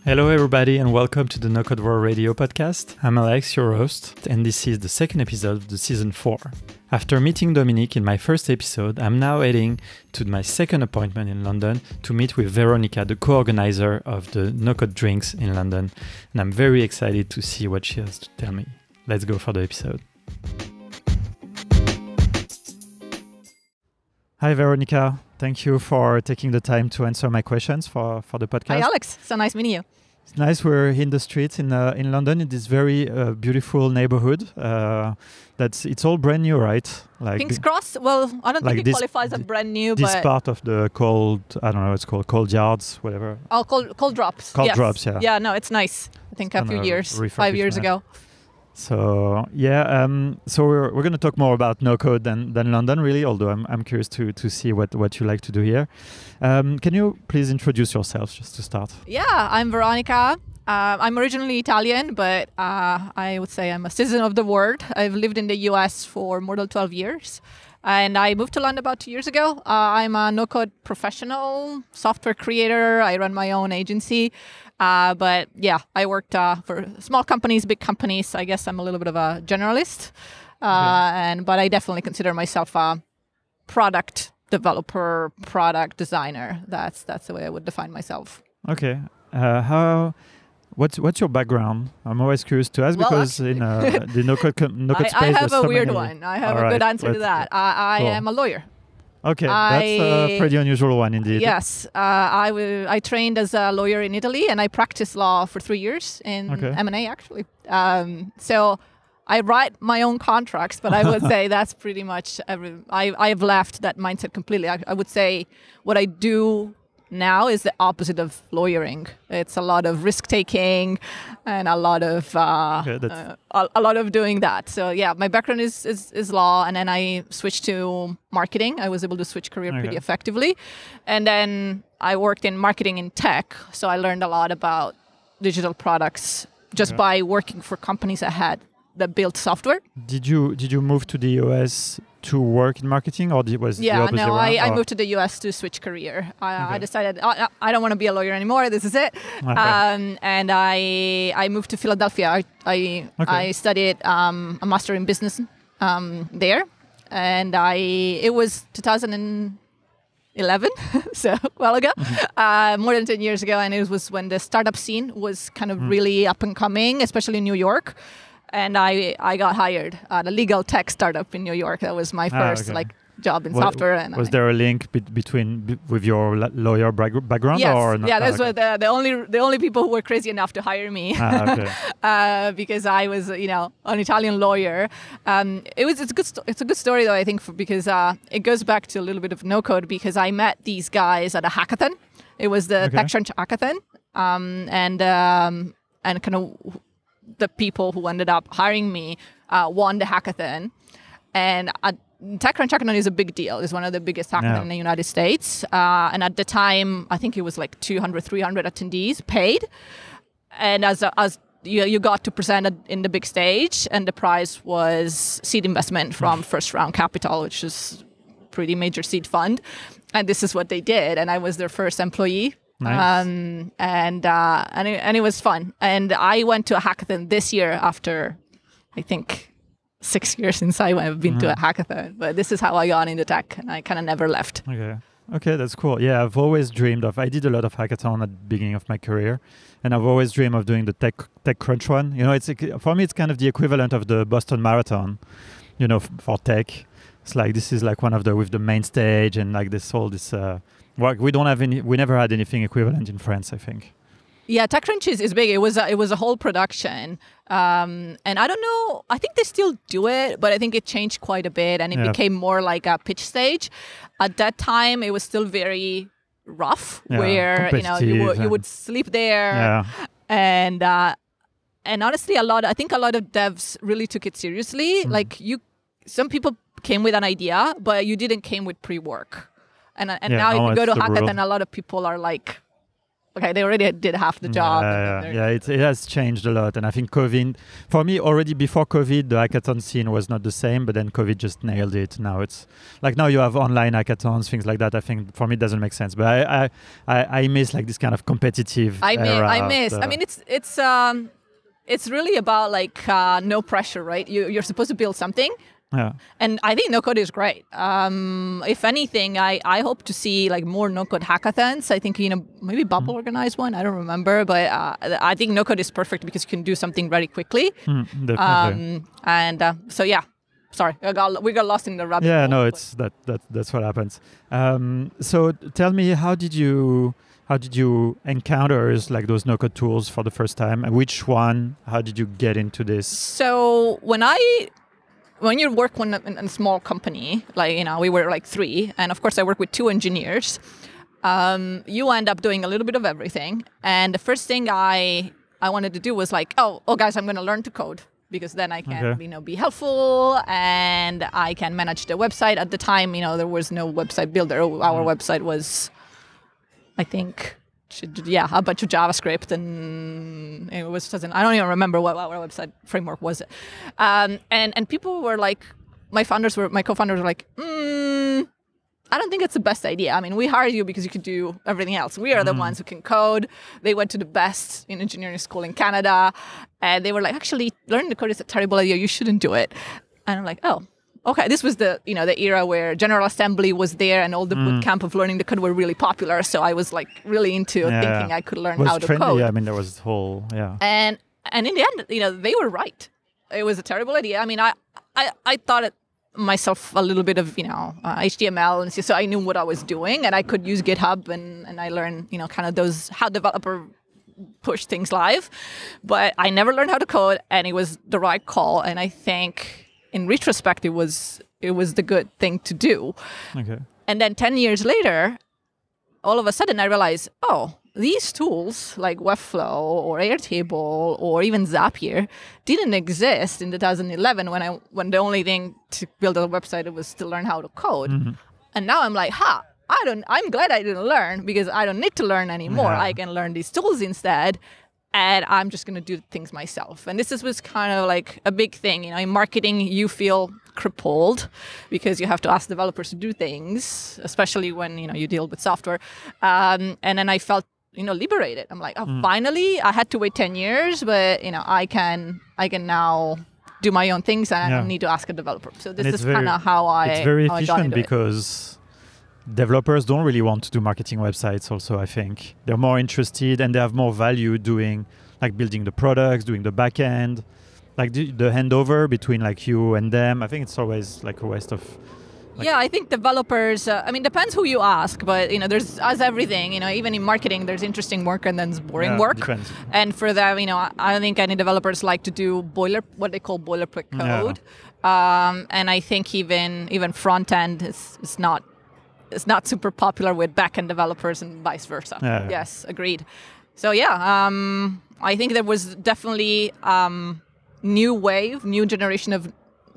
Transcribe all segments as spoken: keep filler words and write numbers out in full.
Hello, everybody, and welcome to the No Code World Radio podcast. I'm Alex, your host, and this is the second episode of the season four. After meeting Dominique in my first episode, I'm now heading to my second appointment in London to meet with Veronica, the co-organizer of the No Code Drinks in London, and I'm very excited to see what she has to tell me. Let's go for the episode. Hi, Veronica. Thank you for taking the time to answer my questions for, for the podcast. Hi, Alex. So nice meeting you. It's nice. We're in the streets in uh, in London in this very uh, beautiful neighborhood. Uh, that's it's all brand new, right? Like King's Cross. Well, I don't like think it this, qualifies as brand new. This but part of the cold, I don't know, it's called Cold Yards, whatever. Oh, cold cold drops. Cold yes. drops, yeah. Yeah, no, it's nice. I think a few years, five years ago. So yeah, um, so we're we're going to talk more about no code than, than London, really. Although I'm I'm curious to to see what, what you like to do here. Um, can you please introduce yourself just to start? Yeah, I'm Veronica. Uh, I'm originally Italian, but uh, I would say I'm a citizen of the world. I've lived in the U S for more than twelve years. And I moved to London about two years ago. Uh, I'm a no-code professional, software creator. I run my own agency. Uh, but yeah, I worked uh, for small companies, big companies. I guess I'm a little bit of a generalist. Uh, yeah. and But I definitely consider myself a product developer, product designer. That's that's the way I would define myself. Okay. Uh, how... What's what's your background? I'm always curious to ask well, because actually, in uh, the no code com- no code I, space, I have a so weird many. one. I have All a right, good answer to that. I, I cool. am a lawyer. Okay, I, that's a pretty unusual one indeed. Yes, uh, I w- I trained as a lawyer in Italy, and I practiced law for three years in okay. M and A actually. Um, so I write my own contracts, but I would say that's pretty much every. I I've left that mindset completely. I, I would say what I do now is the opposite of lawyering. It's a lot of risk taking and a lot of uh, okay, uh, a, a lot of doing that. So yeah, my background is, is is law, and then I switched to marketing. I was able to switch career okay. pretty effectively, and then I worked in marketing in tech. So I learned a lot about digital products just okay. by working for companies I had that built software. Did you did you move to the U S to work in marketing, or did, was yeah, the opposite no, around, I, I or? moved to the U S to switch career. I, okay. I decided I, I don't want to be a lawyer anymore. This is it. Okay. Um, and I I moved to Philadelphia. I I, okay. I studied um, a master in business um, there, and I it was two thousand eleven, so a while ago, mm-hmm. uh, more than ten years ago, and it was when the startup scene was kind of mm. really up and coming, especially in New York. And I, I got hired at a legal tech startup in New York. That was my first ah, okay. like job in what, software. And was I, there a link be- between b- with your la- lawyer bag- background? Yes, or not? yeah, those ah, were okay. the, the only the only people who were crazy enough to hire me. Ah, okay. uh, because I was, you know, an Italian lawyer. Um, it was it's a good sto- it's a good story though, I think, for, because uh, it goes back to a little bit of no code, because I met these guys at a hackathon. It was the okay. TechCrunch hackathon, um, and um, and kind of. The people who ended up hiring me uh, won the hackathon. And uh, TechCrunch hackathon is a big deal. It's one of the biggest hackathons yeah. in the United States. Uh, and at the time, I think it was like two hundred, three hundred attendees paid. And as a, as you, you got to present in the big stage, and the prize was seed investment from First Round Capital, which is pretty major seed fund. And this is what they did. And I was their first employee. Nice. Um, and uh, and it, and it was fun. And I went to a hackathon this year after, I think, six years since I have been mm-hmm. to a hackathon. But this is how I got into tech, and I kind of never left. Okay, okay, that's cool. Yeah, I've always dreamed of. I did a lot of hackathon at the beginning of my career, and I've always dreamed of doing the tech TechCrunch one. You know, it's for me, it's kind of the equivalent of the Boston Marathon. You know, f- for tech, it's like this is like one of the with the main stage and like this all this. Uh, Well, we don't have any. We never had anything equivalent in France, I think. Yeah, TechCrunch is, is big. It was a, it was a whole production, um, and I don't know. I think they still do it, but I think it changed quite a bit, and it yeah. became more like a pitch stage. At that time, it was still very rough, yeah, where you know you would you would sleep there, yeah. and uh, and honestly, a lot. I think a lot of devs really took it seriously. Mm. Like you, some people came with an idea, but you didn't came with pre-work. And and yeah, now if you go to hackathon, a lot of people are like, okay, they already did half the job. Yeah, yeah, yeah. It, it has changed a lot, and I think COVID, for me, already before COVID, the hackathon scene was not the same, but then COVID just nailed it. Now it's like now you have online hackathons, things like that. I think for me it doesn't make sense, but I I, I, I miss like this kind of competitive. I miss. era I miss. of I mean, it's it's um, it's really about like uh, no pressure, right? You you're supposed to build something. Yeah. And I think no-code is great. Um, if anything, I, I hope to see like more no-code hackathons. I think, you know, maybe Bubble mm. organized one. I don't remember. But uh, I think no-code is perfect because you can do something very quickly. Mm, definitely. Um, and uh, so, yeah. Sorry, I got, we got lost in the rabbit Yeah, hole. no, it's that, that that's what happens. Um, so tell me, how did you how did you encounter like those no-code tools for the first time? And which one? How did you get into this? So when I... When you work in a, in a small company, like, you know, we were like three, and of course I work with two engineers, um, you end up doing a little bit of everything. And the first thing I I wanted to do was like, oh, oh guys, I'm going to learn to code because then I can, okay. you know, be helpful and I can manage the website. At the time, you know, there was no website builder. Our mm. website was, I think... yeah, a bunch of JavaScript, and it was doesn't. I don't even remember what our website framework was. Um, and and people were like, my founders were, my co-founders were like, mm, I don't think it's the best idea. I mean, we hired you because you could do everything else. We are the mm. ones who can code. They went to the best in engineering school in Canada, and they were like, actually, learning to code is a terrible idea. You shouldn't do it. And I'm like, oh. Okay, this was the you know the era where General Assembly was there and all the mm. bootcamp of learning to code were really popular. So I was like really into yeah. thinking I could learn was how to trendy. code. Yeah, I mean there was whole yeah. And and in the end, you know, they were right. It was a terrible idea. I mean, I I, I thought it myself a little bit of you know uh, H T M L and so I knew what I was doing and I could use GitHub and and I learned you know kind of those how developer push things live, but I never learned how to code, and it was the right call. And I think. In retrospect, it was it was the good thing to do. Okay. And then ten years later, all of a sudden I realized, oh, these tools like Webflow or Airtable or even Zapier didn't exist in two thousand eleven when I when the only thing to build a website was to learn how to code. Mm-hmm. And now I'm like, ha, I don't. I'm glad I didn't learn because I don't need to learn anymore. Yeah. I can learn these tools instead. And I'm just going to do things myself. And this is, was kind of like a big thing. You know, in marketing, you feel crippled because you have to ask developers to do things, especially when, you know, you deal with software. Um, and then I felt, you know, liberated. I'm like, oh, mm. finally, I had to wait ten years, but, you know, I can I can now do my own things and yeah. I don't need to ask a developer. So this is kind of how I It's very how efficient I got into because... It. Developers don't really want to do marketing websites also, I think. They're more interested and they have more value doing, like building the products, doing the back end, like the, the handover between like you and them. I think it's always like a waste of... Like yeah, I think developers, uh, I mean, depends who you ask, but, you know, there's, as everything, you know, even in marketing, there's interesting work and then there's boring yeah, work. Depends. And for them, you know, I, I don't think any developers like to do boiler, what they call boilerplate code. Yeah. Um, and I think even even front end is, is not It's not super popular with back-end developers and vice versa. Yeah. Yes, agreed. So yeah, um, I think there was definitely um, new wave, new generation of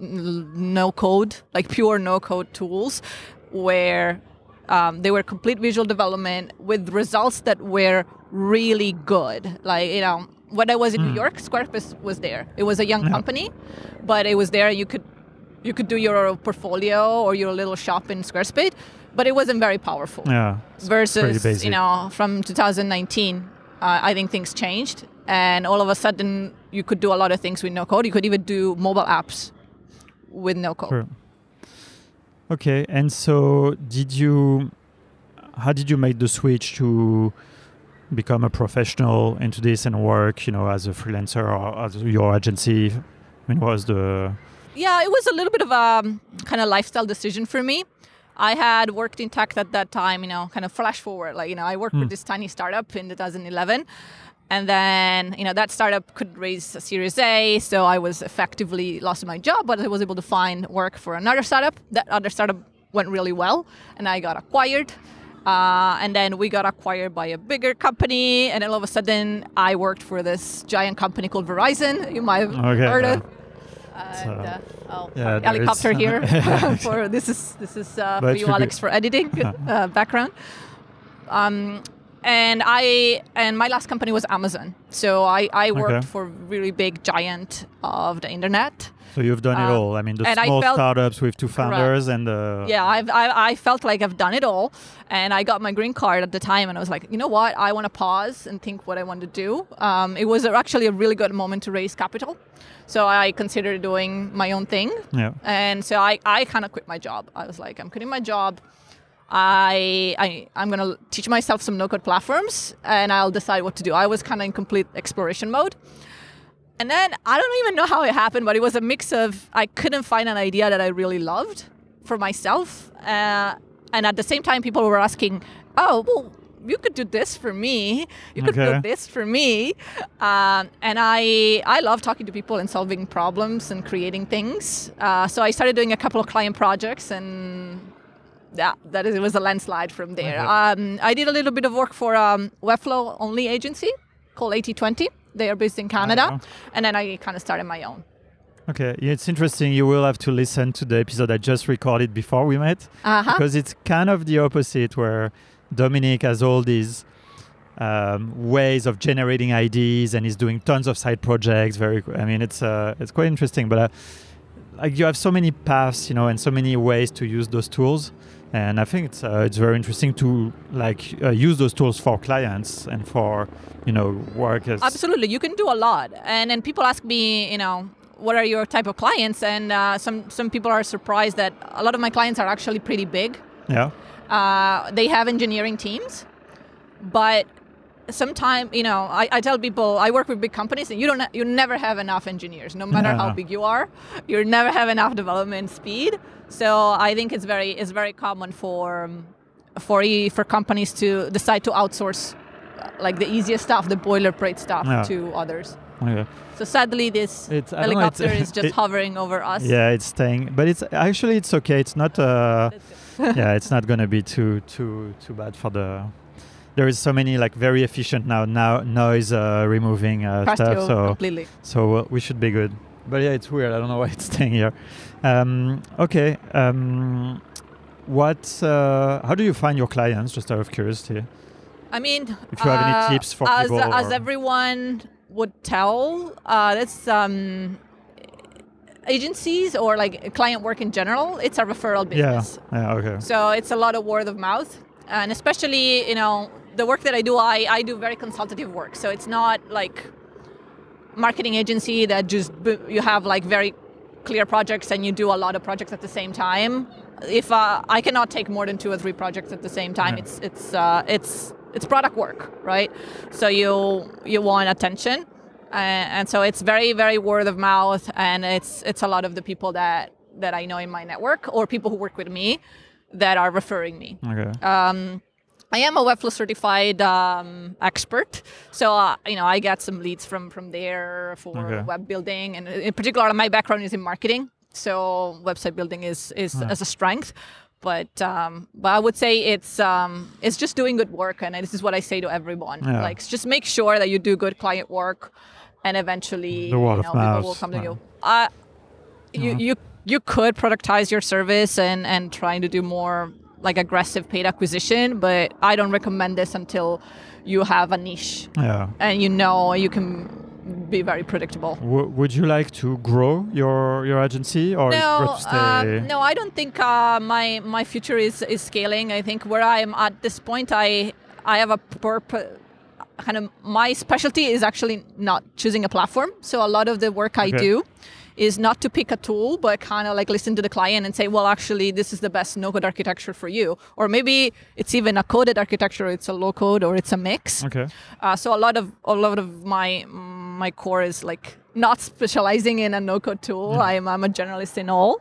no-code, like pure no-code tools, where um, they were complete visual development with results that were really good. Like, you know, when I was in mm. New York, Squarespace was there. It was a young yeah. company, but it was there. You could you could do your portfolio or your little shop in Squarespace. But it wasn't very powerful. Yeah. Versus, you know, from two thousand nineteen, uh, I think things changed. And all of a sudden, you could do a lot of things with no code. You could even do mobile apps with no code. Sure. Okay. And so did you, how did you make the switch to become a professional into this and work, you know, as a freelancer or as your agency? I mean, what was the... Yeah, it was a little bit of a kind of lifestyle decision for me. I had worked in tech at that time, you know, kind of flash forward. Like, you know, I worked mm. with this tiny startup in two thousand eleven. And then, you know, that startup could raise a Series A. So I was effectively lost my job, but I was able to find work for another startup. That other startup went really well. And I got acquired. Uh, and then we got acquired by a bigger company. And then all of a sudden, I worked for this giant company called Verizon. You might have okay, heard yeah. of. And, uh, oh, yeah, helicopter here. for this is this is uh, for you, Alex, for editing uh, background. Um, and I and my last company was Amazon. So I, I worked Okay. for a really big giant of the internet. So you've done it Um, all. I mean, the and I small felt- startups with two founders and uh, Yeah, I've, I I felt like I've done it all, and I got my green card at the time, and I was like, you know what, I want to pause and think what I want to do. Um, it was actually a really good moment to raise capital, so I considered doing my own thing, yeah. and so I, I kind of quit my job. I was like, I'm quitting my job. I, I I'm gonna teach myself some no-code platforms, and I'll decide what to do. I was kind of in complete exploration mode. And then I don't even know how it happened, but it was a mix of I couldn't find an idea that I really loved for myself. Uh, and at the same time, people were asking, oh, well, you could do this for me. You could Okay. do this for me. Um, and I I love talking to people and solving problems and creating things. Uh, so I started doing a couple of client projects, and yeah, that is, it was a landslide from there. Okay. Um, I did a little bit of work for a um, Webflow only agency called eighty twenty. They are based in Canada. know. And then I kind of started my own. Okay, yeah, it's interesting. You will have to listen to the episode I just recorded before we met Uh-huh. because it's kind of the opposite, where Dominic has all these um, ways of generating ideas and he's doing tons of side projects. Very, I mean, it's uh, it's quite interesting. But uh, like you have so many paths, you know, and so many ways to use those tools. And I think it's uh, it's very interesting to like uh, use those tools for clients and for you know workers. Absolutely. You can do a lot. And then people ask me, you know, what are your type of clients? And uh, some, some people are surprised that a lot of my clients are actually pretty big. Yeah. Uh, they have engineering teams, but sometimes, you know, I, I tell people I work with big companies, and you don't, you never have enough engineers, no matter how Yeah. big you are. You never have enough development speed. So I think it's very, it's very common for, um, for e- for companies to decide to outsource, uh, like the easiest stuff, the boilerplate stuff, Yeah. to others. Okay. So sadly, this It's- I don't know, helicopter it's- is just it- hovering over us. Yeah, it's staying, but it's actually it's okay. It's not. Uh, That's good. yeah, it's not gonna be too too too bad for the. There is so many like very efficient now now noise uh, removing uh, Trust stuff. you So completely. so uh, we should be good. But yeah, it's weird. I don't know why it's staying here. Um, okay. Um, what? Uh, how do you find your clients? Just out of curiosity. I mean, If you have any uh, tips for as, people as or- everyone would tell, uh, that's um, agencies or like client work in general. It's a referral Yeah. business, Yeah. Okay. so it's a lot of word of mouth, and especially you know the work that I do, I I do very consultative work, so it's not like marketing agency that just b- you have like very clear projects and you do a lot of projects at the same time. If uh, I cannot take more than two or three projects at the same time, Yeah. it's it's uh, it's it's product work, right? So you you want attention, uh, and so it's very very word of mouth, and it's it's a lot of the people that that I know in my network or people who work with me that are referring me. Okay. Um, I am a Webflow certified um, expert, so uh, you know I get some leads from from there for Okay. web building, and in particular, my background is in marketing, so website building is is Yeah. as a strength. But um, but I would say it's um, it's just doing good work, and this is what I say to everyone: Yeah. like just make sure that you do good client work, and eventually The word you of know, mouth, people will come to yeah. you. Uh, you Uh-huh. you you could productize your service and and trying to do more like aggressive paid acquisition, but I don't recommend this until you have a niche Yeah. and you know you can be very predictable. W- would you like to grow your your agency or you No, prefer to stay? um, no, I don't think uh, my my future is is scaling. I think where I am at this point, I I have a purpose. Kind of my specialty is actually not choosing a platform. So a lot of the work I Okay. do is not to pick a tool, but kind of like listen to the client and say, well, actually, this is the best no-code architecture for you. Or maybe it's even a coded architecture, it's a low-code, or it's a mix. Okay. Uh, so a lot of a lot of my my core is like not specializing in a no-code tool. Yeah. I'm I'm a generalist in all,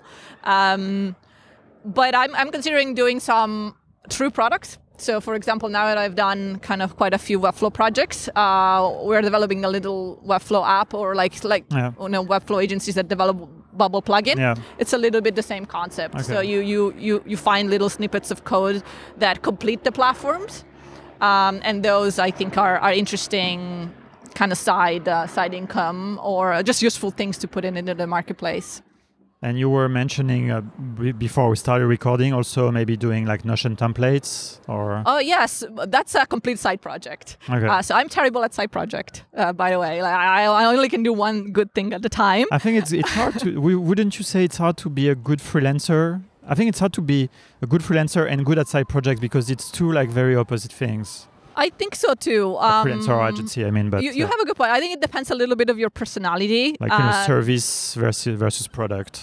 um, but I'm I'm considering doing some true products. So for example, now that I've done kind of quite a few Webflow projects, uh, we're developing a little Webflow app, or like like Yeah. you know Webflow agencies that develop Bubble plugin. Yeah. It's a little bit the same concept. Okay. So you you you you find little snippets of code that complete the platforms. Um, and those I think are, are interesting kind of side uh, side income or just useful things to put in into the marketplace. And you were mentioning uh, b- before we started recording, also maybe doing like Notion templates or. Oh yes, that's a complete side project. Okay. Uh, so I'm terrible at side project. Uh, by the way, like, I, I only can do one good thing at a time. I think it's it's hard to. We, wouldn't you say it's hard to be a good freelancer? I think it's hard to be a good freelancer and good at side projects because it's two like very opposite things. I think so too. Um, freelancer or agency, I mean, but you, you uh, have a good point. I think it depends a little bit of your personality. Like you know, uh, service versus versus product.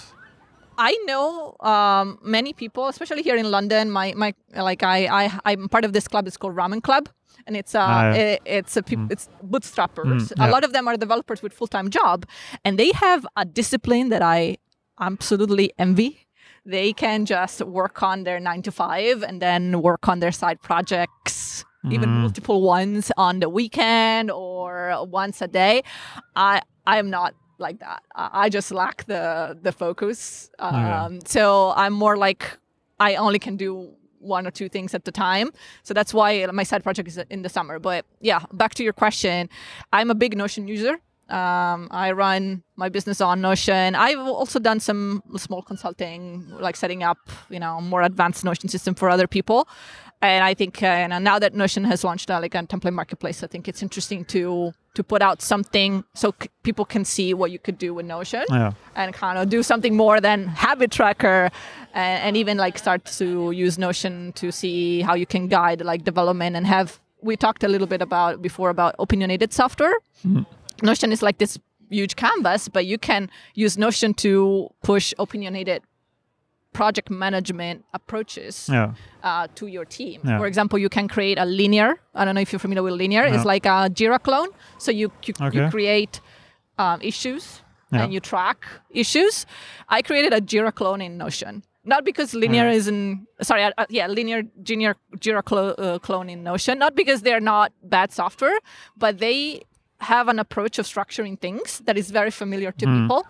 I know um, many people, especially here in London. My my like I I I'm part of this club. It's called Ramen Club, and it's uh Ah, yeah. it, it's a peop- Mm. it's bootstrappers. Mm, A yeah. lot of them are developers with full time job, and they have a discipline that I absolutely envy. They can just work on their nine to five and then work on their side projects, even Mm. multiple ones on the weekend or once a day. I I am not like that. I I just lack the the focus. Um, Yeah. So I'm more like I only can do one or two things at a time. So that's why my side project is in the summer. But yeah, back to your question. I'm a big Notion user. Um, I run my business on Notion. I've also done some small consulting, like setting up, you know, more advanced Notion system for other people. And I think uh, you know, now that Notion has launched uh, like a template marketplace, I think it's interesting to to put out something so c- people can see what you could do with Notion Yeah. and kind of do something more than habit tracker, and, and even like start to use Notion to see how you can guide like development and have. We talked a little bit about before about opinionated software. Mm. Notion is like this huge canvas, but you can use Notion to push opinionated project management approaches Yeah. uh, to your team. Yeah. For example, you can create a linear. I don't know if you're familiar with linear. No. It's like a Jira clone. So you you, you Okay. create um, issues Yeah. and you track issues. I created a Jira clone in Notion. Not because linear Yeah. isn't sorry, uh, uh, yeah, linear Jira Jira clo- uh, clone in Notion. Not because they're not bad software, but they have an approach of structuring things that is very familiar to Mm. people.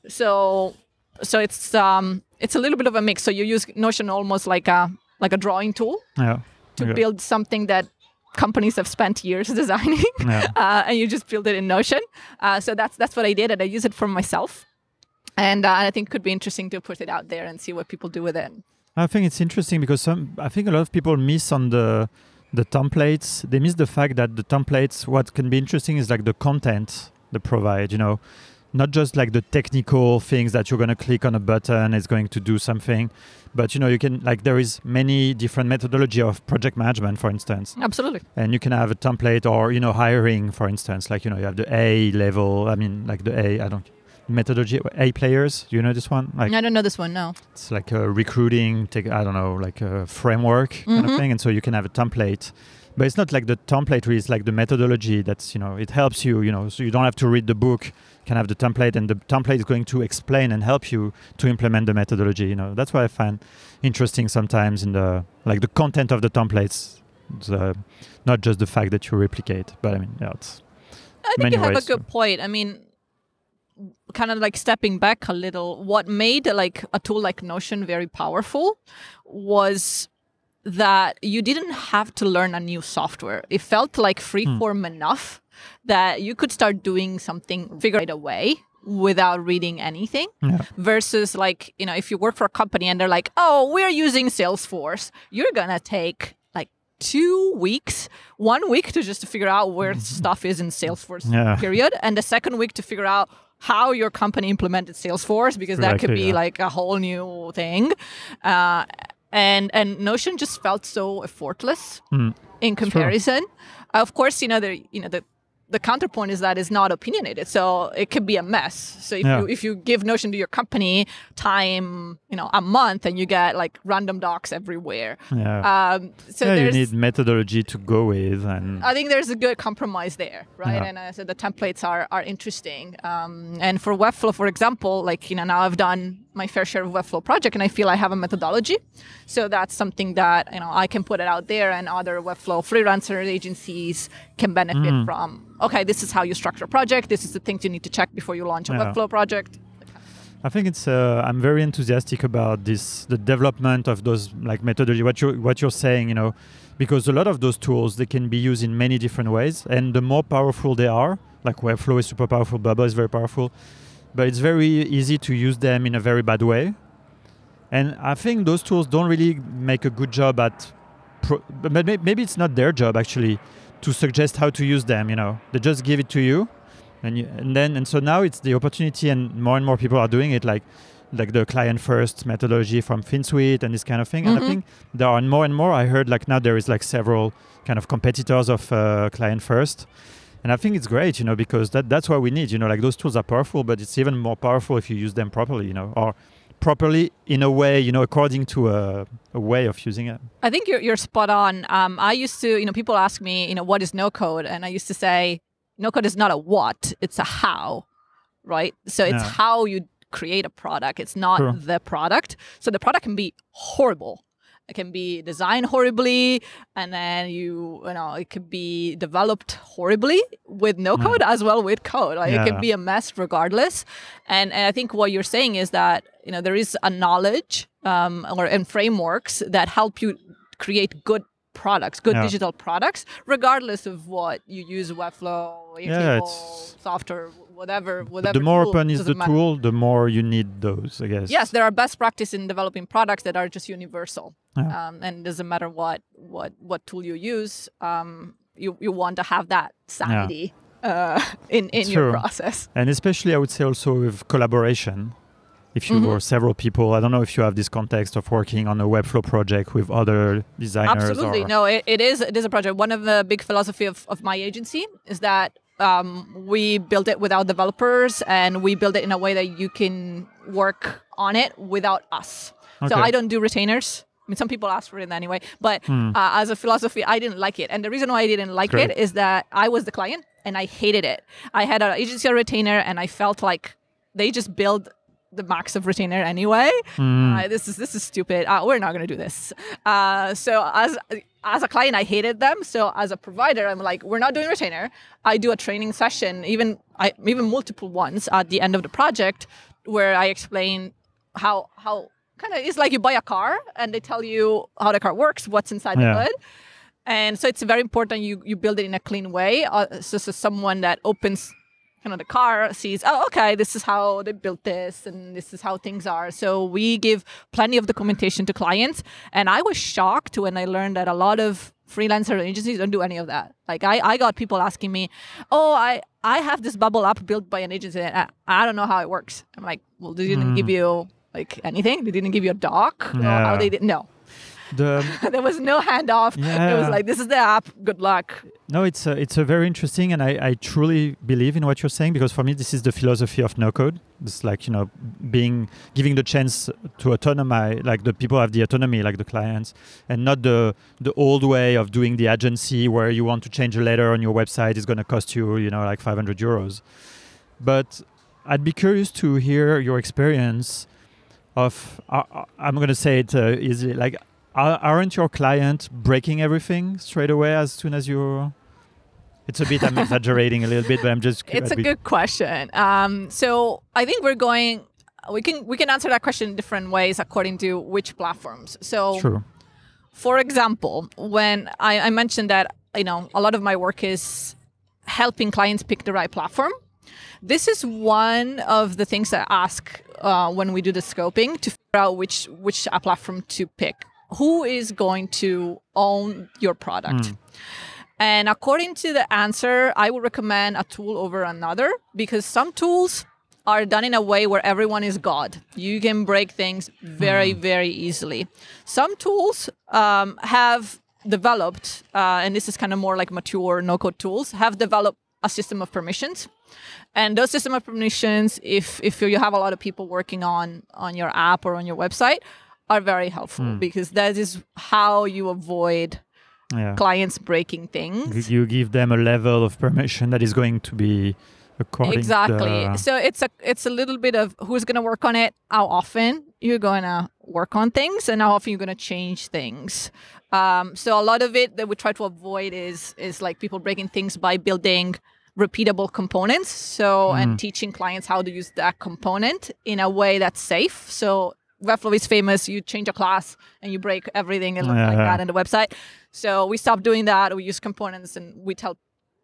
So so it's um it's a little bit of a mix. So you use Notion almost like a like a drawing tool Yeah. to Okay. build something that companies have spent years designing, Yeah. uh, and you just build it in Notion. Uh, so that's that's what I did, and I use it for myself. And uh, I think it could be interesting to put it out there and see what people do with it. I think it's interesting because some. I think a lot of people miss on the the templates. They miss the fact that the templates. What can be interesting is like the content they provide. You know, not just like the technical things that you're going to click on a button, it's going to do something, but you know, you can like there is many different methodology of project management, for instance, Absolutely. and you can have a template or you know hiring, for instance, like you know you have the A level. I mean, like the A. I don't. Methodology A players. You know this one? Like I don't know this one. No. it's like a recruiting, take, I don't know, like a framework kind Mhm. of thing. And so you can have a template, but it's not like the template really, it's like the methodology that's, you know, it helps you, you know, so you don't have to read the book, you can have the template and the template is going to explain and help you to implement the methodology, you know. That's what I find interesting sometimes in the, like the content of the templates, the, not just the fact that you replicate, but I mean, yeah, it's I think many you have ways, a good point. I mean, kind of like stepping back a little, what made like a tool like Notion very powerful was that you didn't have to learn a new software. It felt like freeform enough that you could start doing something, figure it away without reading anything. yeah. Versus like, you know, if you work for a company and they're like, oh, we're using Salesforce, you're gonna take like two weeks, one week to just to figure out where stuff is in Salesforce, Yeah. period. And the second week to figure out how your company implemented Salesforce, because that could Exactly, be yeah. like a whole new thing. Uh, and and Notion just felt so effortless Mm. in comparison. Of course, you know, the you know the the counterpoint is that it's not opinionated, so it could be a mess. So if Yeah. you if you give Notion to your company time, you know, a month, and you get like random docs everywhere. Yeah. Um, so yeah, you there's, need methodology to go with, and I think there's a good compromise there, right? Yeah. And I said the templates are are interesting. Um, and for Webflow, for example, like you know, now I've done my fair share of Webflow project, and I feel I have a methodology. So that's something that you know I can put it out there, and other Webflow freelancers, agencies can benefit Mm. from. Okay, this is how you structure a project. This is the things you need to check before you launch a Yeah. Webflow project. I think it's. Uh, I'm very enthusiastic about this, the development of those like methodology. What you what you're saying, you know, because a lot of those tools they can be used in many different ways, and the more powerful they are, like Webflow is super powerful, Bubble is very powerful. but it's very easy to use them in a very bad way. And I think those tools don't really make a good job at, pro- but maybe it's not their job actually to suggest how to use them, you know. They just give it to you, and you, and then and so now it's the opportunity, and more and more people are doing it, like like the client first methodology from FinSuite and this kind of thing. Mm-hmm. And I think there are more and more. I heard like now there is like several kind of competitors of uh, client first. And I think it's great, you know, because that that's what we need, you know, like those tools are powerful, but it's even more powerful if you use them properly, you know, or properly in a way, you know, according to a, a way of using it. I think you're, you're spot on. Um, I used to, you know, people ask me, you know, what is no code? And I used to say, no code is not a what, it's a how, right? So it's yeah. how you create a product. It's not True. the product. So the product can be horrible. It can be designed horribly, and then you, you know, it could be developed horribly with no code yeah. as well with code. Like yeah. it can be a mess regardless. And, and I think what you're saying is that, you know, there is a knowledge um, or and frameworks that help you create good products, good yeah. digital products, regardless of what you use, Webflow, Airtable, yeah, software, whatever, whatever. The more tool, open is the matter. tool, the more you need those, I guess. Yes, there are best practice in developing products that are just universal. Yeah. Um, and it doesn't matter what what what tool you use, um, you, you want to have that sanity yeah. uh, in, in your process. And especially, I would say also with collaboration. If you mm-hmm. were several people, I don't know if you have this context of working on a Webflow project with other designers. Absolutely. Or... No, it, it is it is a project. One of the big philosophy of, of my agency is that um, we build it without developers, and we build it in a way that you can work on it without us. Okay. So I don't do retainers. I mean, some people ask for it anyway, but hmm. uh, as a philosophy, I didn't like it. And the reason why I didn't like Great. it is that I was the client and I hated it. I had an agency or retainer, and I felt like they just build the max of retainer anyway. Mm. Uh, this is this is stupid. Uh, we're not going to do this. Uh, so as as a client, I hated them. So as a provider, I'm like, we're not doing retainer. I do a training session, even I even multiple ones at the end of the project, where I explain how how kind of it's like you buy a car and they tell you how the car works, what's inside yeah. the hood. And so it's very important you you build it in a clean way. Uh, so, so someone that opens kind of the car sees, oh, okay, this is how they built this and this is how things are. So we give plenty of documentation to clients. And I was shocked when I learned that a lot of freelancer agencies don't do any of that. Like I, I got people asking me, oh, I, I have this bubble app built by an agency and I, I don't know how it works. I'm like, well, they didn't mm. give you like anything? They didn't give you a doc? Yeah. Or how they did? No. The, there was no handoff. Yeah. It was like, this is the app. Good luck. No, it's a, it's a very interesting, and I, I truly believe in what you're saying, because for me, this is the philosophy of no code. It's like, you know, being giving the chance to autonomy, like the people have the autonomy, like the clients, and not the the old way of doing the agency where you want to change a letter on your website is going to cost you, you know, like five hundred euros. But I'd be curious to hear your experience of, uh, I'm going to say it uh, easily, like, aren't your client breaking everything straight away as soon as you're... It's a bit, I'm exaggerating a little bit, but I'm just... It's a good question. Um, so I think we're going... We can we can answer that question in different ways according to which platforms. So, True. For example, when I, I mentioned that, you know, a lot of my work is helping clients pick the right platform. This is one of the things I ask uh, when we do the scoping to figure out which which uh, platform to pick. Who is going to own your product? Mm. And according to the answer, I would recommend a tool over another, because some tools are done in a way where everyone is God. You can break things very, mm. very easily. Some tools um, have developed, uh, and this is kind of more like mature no-code tools, have developed a system of permissions. And those system of permissions, if if you have a lot of people working on, on your app or on your website, are very helpful mm. because that is how you avoid yeah. clients breaking things. You give them a level of permission that is going to be according exactly. to the... So it's a it's a little bit of who's going to work on it, how often you're going to work on things, and how often you're going to change things. Um, so a lot of it that we try to avoid is is like people breaking things by building repeatable components. So mm. and teaching clients how to use that component in a way that's safe. So Webflow is famous. You change a class and you break everything and look yeah. like that in the website. So we stopped doing that. We use components and we tell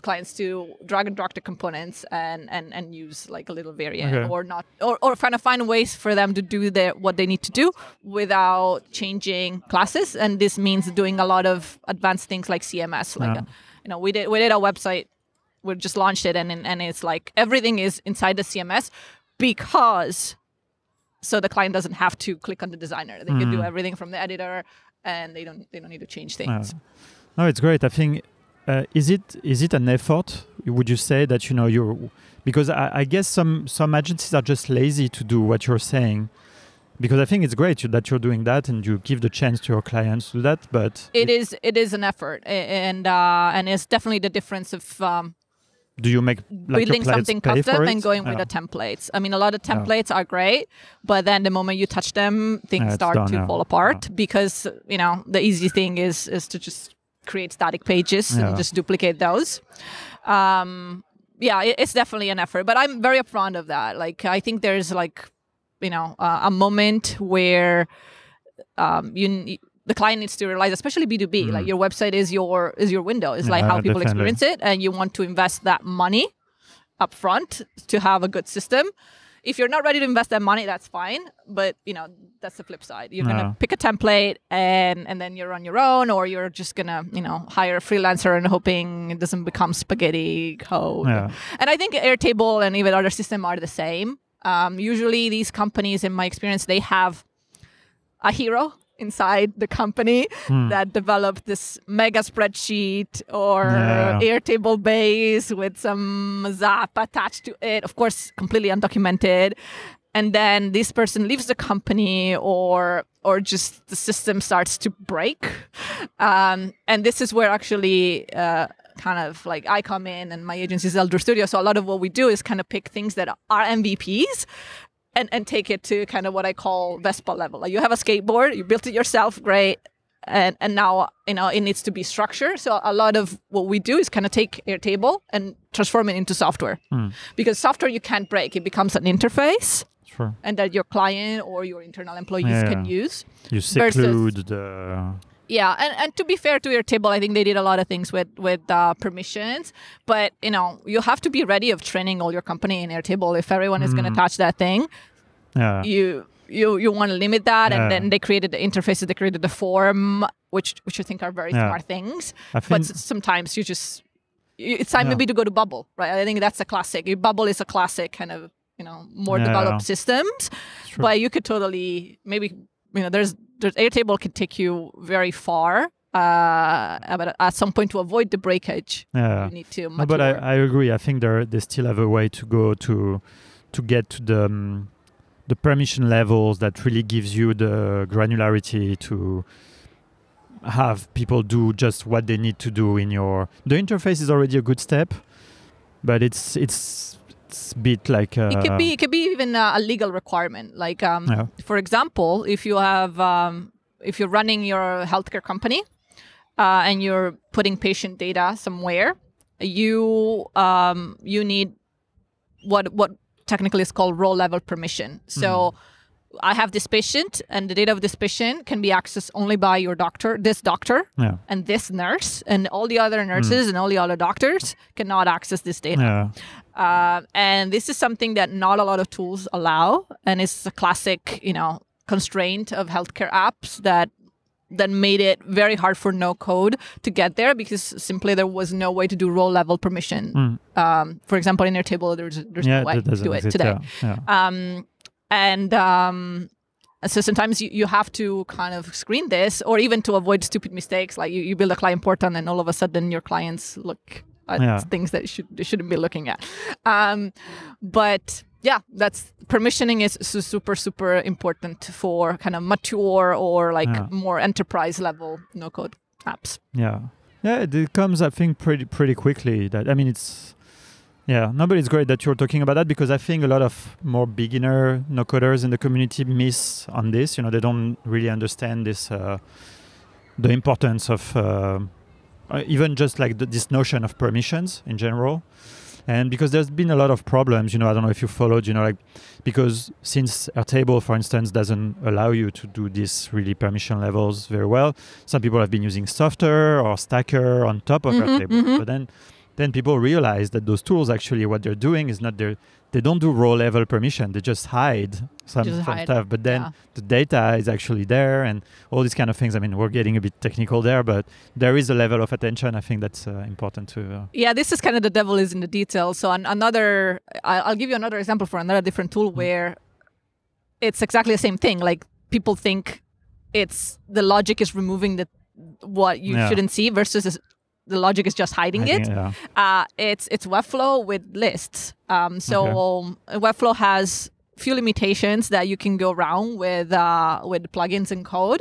clients to drag and drop the components and and, and use like a little variant Okay. or not, or, or trying to find ways for them to do their, what they need to do without changing classes. And this means doing a lot of advanced things like C M S. Like, Yeah. a, you know, we did we did a website, we just launched it, and and it's like everything is inside the C M S because so the client doesn't have to click on the designer. They can do everything from the editor, and they don't they don't need to change things. Yeah. No, it's great. I think uh, is it is it an effort? Would you say that you know you're because I, I guess some some agencies are just lazy to do what you're saying. Because I think it's great that you're doing that and you give the chance to your clients to do that, but It is it is an effort, a- and uh, and it's definitely the difference of um, do you make like your building clients something pay for custom it? and going Yeah. with the templates. I mean, a lot of templates are great, but then the moment you touch them, things Yeah, it's start done, to yeah. fall apart because you know the easy thing is is to just create static pages Yeah. and just duplicate those. Um, yeah, it, it's definitely an effort, but I'm very upfront of that. Like, I think there's like, you know, uh, a moment where um, you. N- the client needs to realize, especially B two B, like your website is your is your window. It's like Yeah, how people definitely. experience it, and you want to invest that money up front to have a good system. If you're not ready to invest that money, that's fine. But you know, that's the flip side. You're Yeah. gonna pick a template and and then you're on your own, or you're just gonna, you know, hire a freelancer and hoping it doesn't become spaghetti code. Yeah. And I think Airtable and even other systems are the same. Um, usually these companies, in my experience, they have a hero inside the company Hmm. that developed this mega spreadsheet or Yeah. Airtable base with some Zap attached to it, of course, completely undocumented. And then this person leaves the company, or or just the system starts to break. Um, and this is where actually uh, kind of like I come in, and my agency is Elder Studio. So a lot of what we do is kind of pick things that are M V Ps and, and take it to kind of what I call Vespa level. Like you have a skateboard, you built it yourself, great. And and now, you know, it needs to be structured. So a lot of what we do is kind of take Airtable and transform it into software. Because software you can't break. It becomes an interface Sure. and that your client or your internal employees Yeah. can use. You Versus- seclude the Yeah, and, and to be fair to Airtable, I think they did a lot of things with with uh, permissions. But you know, you have to be ready of training all your company in Airtable. If everyone is going to touch that thing, yeah. you you you want to limit that. Yeah. And then they created the interfaces, they created the form, which which I think are very Yeah. smart things. I But think s- sometimes you just you- it's time Yeah. maybe to go to Bubble, right? I think that's a classic. Bubble is a classic kind of, you know, more Yeah. developed systems. True. But you could totally maybe, you know, there's there's Airtable can take you very far. Uh, but at some point to avoid the breakage, yeah. you need to No, but I, mature. I agree. I think there they still have a way to go to to get to the um, the permission levels that really gives you the granularity to have people do just what they need to do in your. The interface is already a good step, but it's it's it's a bit like uh, It could be it could be even a, a legal requirement. Like um, Yeah. for example, if you have um, if you're running your healthcare company uh, and you're putting patient data somewhere, you um, you need what what technically is called role level permission. So I have this patient, and the data of this patient can be accessed only by your doctor, this doctor, yeah and this nurse, and all the other nurses and all the other doctors cannot access this data. yeah Uh, and this is something that not a lot of tools allow, and it's a classic, you know, constraint of healthcare apps that that made it very hard for no code to get there because simply there was no way to do role level permission. Um, for example, in Airtable, there's there's yeah no way that to doesn't do it exist, today. yeah, yeah. Um, and um, so sometimes you, you have to kind of screen this, or even to avoid stupid mistakes, like you, you build a client portal and all of a sudden your clients look at Yeah. things that should they shouldn't be looking at. Um, but yeah, that's permissioning is su- super super important for kind of mature or like Yeah. more enterprise level no code apps. Yeah, yeah. It comes, I think, pretty pretty quickly. That I mean, it's yeah. No, but it's great that you're talking about that because I think a lot of more beginner no coders in the community miss on this. You know, they don't really understand this, uh, the importance of uh, even just like the, this notion of permissions in general. And because there's been a lot of problems, you know, I don't know if you followed, you know, like because since Airtable, for instance, doesn't allow you to do these really permission levels very well, some people have been using Softer or Stacker on top of Mhm, Airtable. mhm. But then then people realize that those tools actually what they're doing is not their, they don't do row level permission. They just hide some, Just some hide. stuff. But then Yeah. the data is actually there and all these kind of things. I mean, we're getting a bit technical there, but there is a level of attention. I think that's uh, important to. Uh, Yeah, this is kind of the devil is in the details. So an, another, I- I'll give you another example for another different tool where it's exactly the same thing. Like people think it's the logic is removing the what you Yeah. shouldn't see versus is- the logic is just hiding I it. think, yeah. Uh, it's it's Webflow with lists. Um, so um, Webflow has few limitations that you can go around with uh, with plugins and code.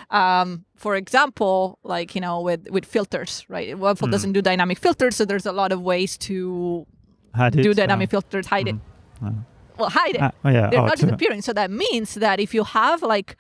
Um, for example, like you know with with filters, right? Webflow Mm. doesn't do dynamic filters, so there's a lot of ways to Had it, do dynamic uh, filters, hide it. uh, Well, hide it. ah, oh, yeah. They're oh, not to- disappearing. So that means that if you have like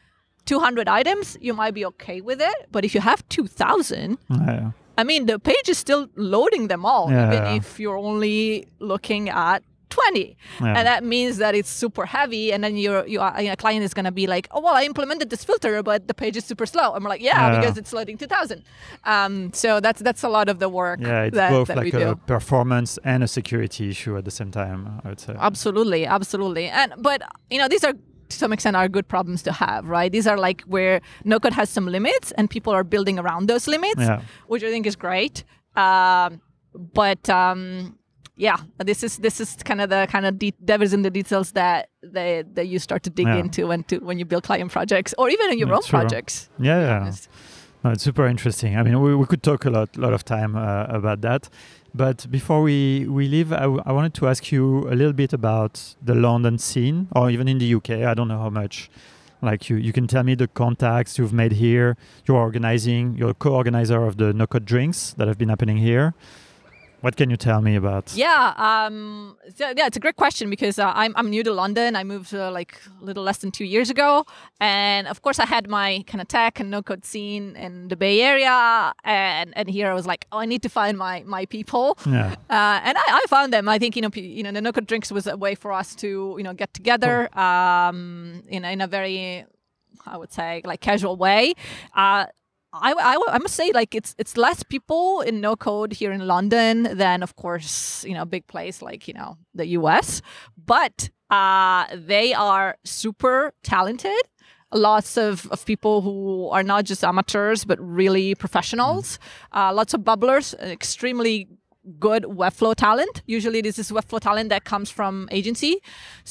two hundred items, you might be okay with it. But if you have two thousand, yeah. I mean, the page is still loading them all, Yeah, even yeah. if you're only looking at twenty. Yeah. And that means that it's super heavy. And then your your a client is going to be like, oh, well, I implemented this filter, but the page is super slow. And we're like, yeah, Yeah. because it's loading two thousand. Um, so that's that's a lot of the work Yeah, it's that, both that like we a do. performance and a security issue at the same time, I would say. Absolutely, absolutely. And but you know, these are to some extent are good problems to have, right? These are like where no code has some limits and people are building around those limits, Yeah. which I think is great. Um, but um, yeah, this is this is kind of the kind of de- devils in the details that that, that you start to dig Yeah. into when to when you build client projects or even in your That's own true. projects. Yeah, to be yeah. honest. No, it's super interesting. I mean, we, we could talk a lot, lot of time uh, about that. But before we, we leave, I, w- I wanted to ask you a little bit about the London scene, or even in the U K. I don't know how much. Like you, you can tell me the contacts you've made here. You're organizing, you're a co-organizer of the No Code drinks that have been happening here. What can you tell me about? Yeah, um, so, yeah, it's a great question because uh, I'm I'm new to London. I moved uh, like a little less than two years ago, and of course I had my kind of tech and no code scene in the Bay Area, and and here I was like, oh, I need to find my my people, Yeah. uh, and I, I found them. I think you know p- you know the no code drinks was a way for us to you know get together um, in in a very I would say like casual way. Uh, I, I, I must say, like it's it's less people in no code here in London than, of course, you know, a big place like you know the U S. But uh, they are super talented. Lots of, of people who are not just amateurs but really professionals. Uh, lots of bubblers, extremely good Webflow talent. Usually, this is Webflow talent that comes from agency.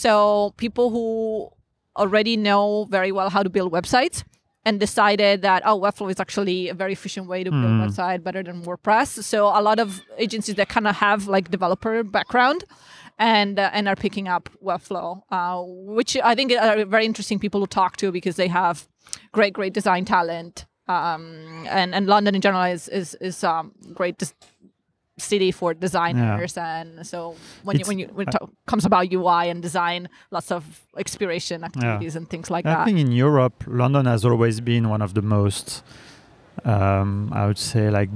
So people who already know very well how to build websites. And decided that, oh, Webflow is actually a very efficient way to build a website, better than WordPress. So a lot of agencies that kind of have like developer background and uh, and are picking up Webflow, uh, which I think are very interesting people to talk to because they have great, great design talent. Um, and, and London in general is is is um, great dis- city for designers, yeah. And so when It's, you, when you when it uh, comes about U I and design, lots of exploration activities yeah. and things like I that. I think in Europe, London has always been one of the most, um, I would say, like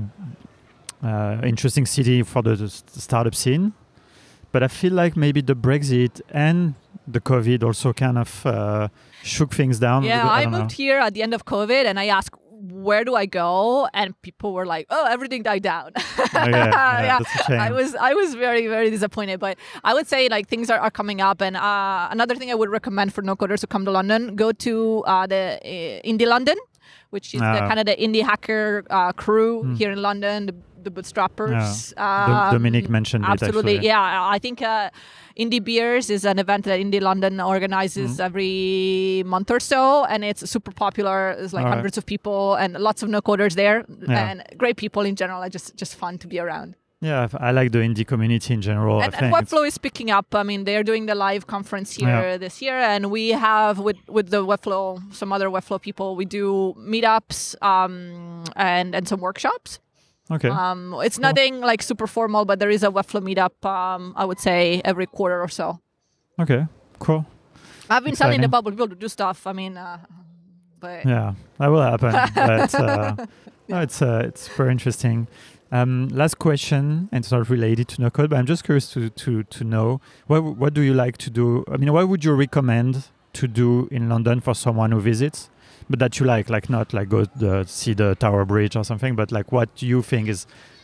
uh, interesting city for the, the startup scene. But I feel like maybe the Brexit and the COVID also kind of uh, shook things down. Yeah, I, I moved know. here at the end of COVID, and I asked, where do I go? And people were like, oh, everything died down. Oh, yeah, yeah, yeah. That's a shame. I was I was very, very disappointed. But I would say like things are, are coming up. And uh, another thing I would recommend for no coders to come to London, go to uh, the uh, Indie London, which is uh, the kind of the indie hacker uh, crew mm. here in London, the, the bootstrappers. Yeah. Um, Dominic mentioned absolutely. it actually. Yeah, I think uh, Indie Beers is an event that Indie London organizes mm. every month or so, and it's super popular. There's like All hundreds right. of people and lots of no coders there, yeah. and great people in general. It's just just fun to be around. Yeah, I like the indie community in general. And, I think and Webflow is picking up. I mean, they're doing the live conference here yeah. this year, and we have with with the Webflow, some other Webflow people, we do meetups um, and and some workshops. Okay. Um, it's cool. nothing like super formal, but there is a Webflow meetup. Um, I would say every quarter or so. Okay. Cool. I've been Exciting. telling the bubble people to do stuff. I mean, uh, but yeah, that will happen. but uh, no, it's uh, it's very interesting. Um, last question, and it's not related to no code, but I'm just curious to to to know what what do you like to do? I mean, what would you recommend to do in London for someone who visits, but that you like, like not like go the, see the Tower Bridge or something, but like what you think is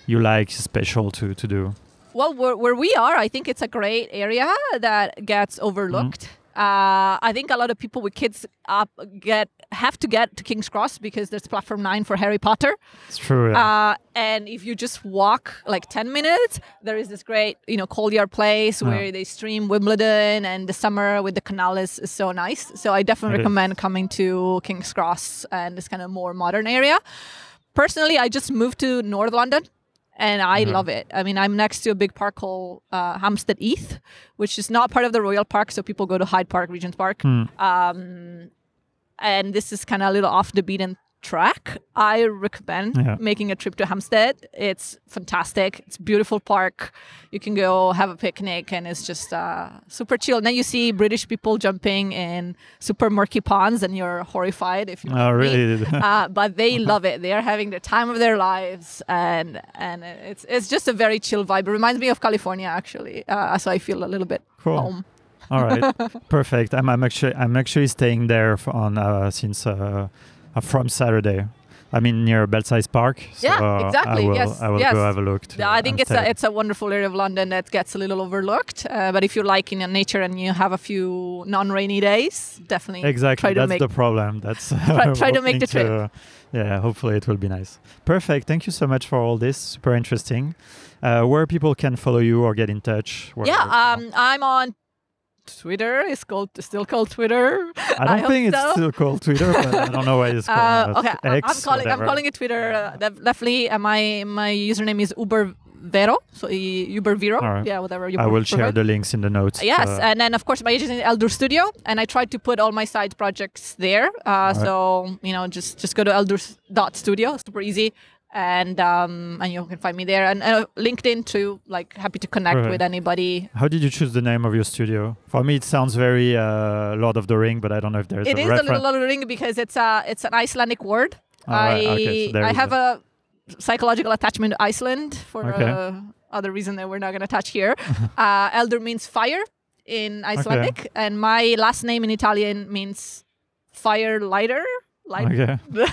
you like special to, to do? Well, where, where we are, I think it's a great area that gets overlooked. Mm. Uh, I think a lot of people with kids up get have to get to King's Cross because there's platform nine for Harry Potter. It's true. Yeah. Uh, and if you just walk like ten minutes, there is this great, you know, Courtyard Place where yeah. they stream Wimbledon, and the summer with the canal is, is so nice. So I definitely it recommend is. coming to King's Cross and this kind of more modern area. Personally, I just moved to North London. And I mm-hmm. love it. I mean, I'm next to a big park called uh, Hampstead Heath, which is not part of the Royal Park. So people go to Hyde Park, Regent's Park. Mm. Um, and this is kind of a little off the beaten track. I recommend yeah. making a trip to Hampstead. It's fantastic. It's a beautiful park. You can go have a picnic and it's just uh, super chill. Then you see British people jumping in super murky ponds and you're horrified if you Oh, really? uh, but they love it. They are having the time of their lives and and it's it's just a very chill vibe. It reminds me of California actually. Uh, so I feel a little bit cool. home. All right. Perfect. I'm, I'm actually I'm actually staying there on uh, since uh, from Saturday. I mean, near Belsize Park. So, yeah, exactly. I will, yes, I will yes. go have a look. To, I think it's a, it's a wonderful area of London that gets a little overlooked. Uh, but if you like in nature and you have a few non-rainy days, definitely exactly. Try to That's make, the problem. That's try, try to make the trip. To, yeah, hopefully it will be nice. Perfect. Thank you so much for all this. Super interesting. Uh, where people can follow you or get in touch? Where, yeah, um, I'm on Twitter. It's called still called Twitter. I don't I think so. it's still called Twitter, but I don't know why it's called. Uh, okay, X, I'm calling whatever. I'm calling it Twitter. Uh, definitely. Uh, my my username is Uber Vero, so Uber Vero. Right. Yeah, whatever you I will prefer. share the links in the notes. Yes, uh, and then of course my agency is Eldur Studio, and I try to put all my side projects there. Uh, right. So you know, just just go to eldur dot studio. Super easy. And um, and you can find me there, and uh, LinkedIn too. Like happy to connect right. with anybody. How did you choose the name of your studio? For me, it sounds very uh, Lord of the Ring, but I don't know if there's. It a is reference. a little Lord of the Ring because it's a it's an Icelandic word. Oh, I right. okay, so I have a psychological attachment to Iceland for okay. uh, other reason that we're not going to touch here. uh, Eldur means fire in Icelandic, okay. and my last name in Italian means fire lighter. Like, okay.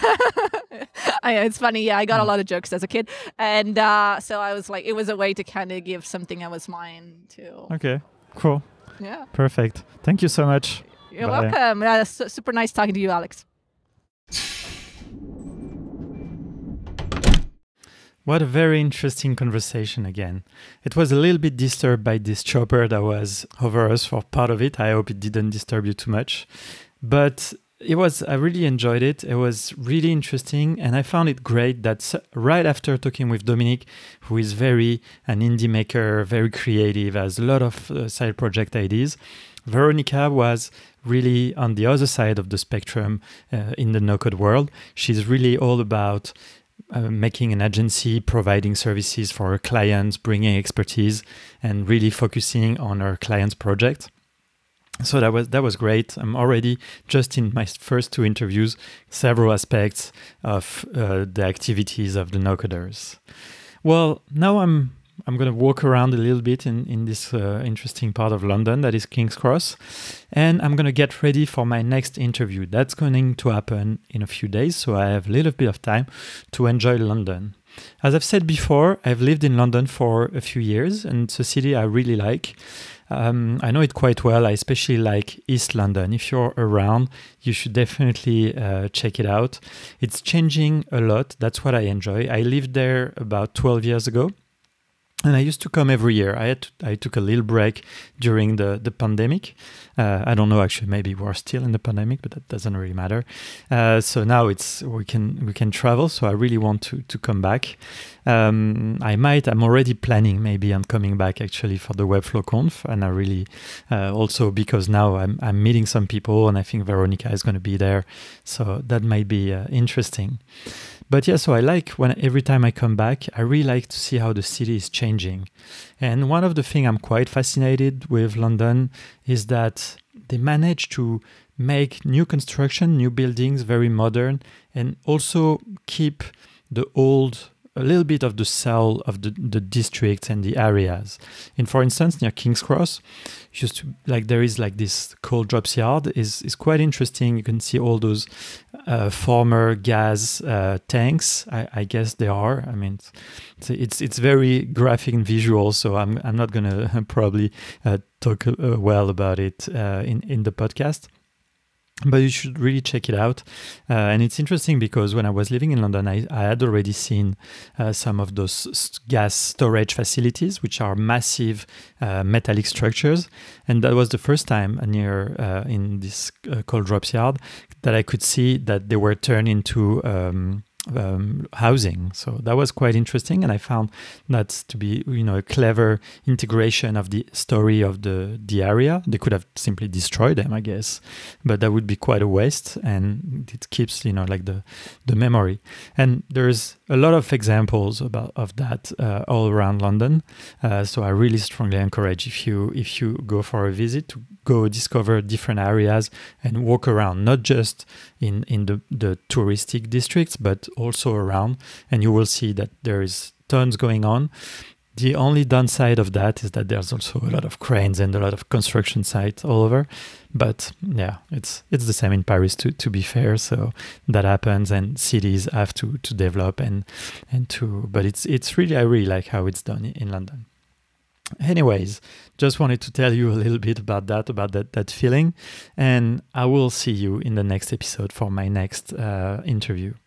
I, it's funny, yeah. I got a lot of jokes as a kid, and uh, so I was like, it was a way to kind of give something that was mine too. Okay, cool. Yeah, perfect. Thank you so much. You're Bye. welcome. Uh, su- super nice talking to you, Alex. What a very interesting conversation again. It was a little bit disturbed by this chopper that was over us for part of it. I hope it didn't disturb you too much, but. It was, I really enjoyed it. It was really interesting. And I found it great that right after talking with Dominic, who is very an indie maker, very creative, has a lot of uh, side project ideas, Veronica was really on the other side of the spectrum uh, in the no-code world. She's really all about uh, making an agency, providing services for her clients, bringing expertise, and really focusing on her clients' projects. So that was that was great. I'm already just in my first two interviews, several aspects of uh, the activities of the no-coders. Well, now I'm I'm going to walk around a little bit in in this uh, interesting part of London that is King's Cross, and I'm going to get ready for my next interview. That's going to happen in a few days, so I have a little bit of time to enjoy London. As I've said before, I've lived in London for a few years, and it's a city I really like. Um, I know it quite well. I especially like East London. If you're around, you should definitely uh, check it out. It's changing a lot. That's what I enjoy. I lived there about twelve years ago. And I used to come every year. I had to, I took a little break during the, the pandemic. Uh, I don't know, actually, maybe we're still in the pandemic, but that doesn't really matter. Uh, so now it's we can we can travel. So I really want to to come back. Um, I might. I'm already planning maybe on coming back actually for the Webflow Conf, and I really uh, also because now I'm I'm meeting some people, and I think Veronica is going to be there. So that might be uh, interesting. But yeah, so I like when every time I come back, I really like to see how the city is changing. And one of the things I'm quite fascinated with London is that they manage to make new construction, new buildings very modern, and also keep the old a little bit of the soul of the, the districts and the areas. And for instance, near King's Cross, just to, like there is like this coal drops yard is is quite interesting. You can see all those uh, former gas uh, tanks. I, I guess they are. I mean, it's it's, it's very graphic and visual. So I'm I'm not gonna probably uh, talk uh, well about it uh, in in the podcast. But you should really check it out. Uh, and it's interesting because when I was living in London, I, I had already seen uh, some of those st- gas storage facilities, which are massive uh, metallic structures. And that was the first time near uh, in this uh, coal drops yard that I could see that they were turned into um, um, housing. So that was quite interesting. And I found that to be, you know, a clever integration of the story of the, the area. They could have simply destroyed them, I guess, but that would be quite a waste. And it keeps, you know, like the, the memory. And there's a lot of examples about of that uh, all around London. Uh, so I really strongly encourage if you, if you go for a visit to go discover different areas and walk around, not just in, in the, the touristic districts, but also around, and you will see that there is tons going on. The only downside of that is that there's also a lot of cranes and a lot of construction sites all over. But yeah, it's it's the same in Paris, to to be fair. So that happens, and cities have to to develop and and to. But it's it's really I really like how it's done in London. Anyways, just wanted to tell you a little bit about that, about that that feeling, and I will see you in the next episode for my next uh, interview.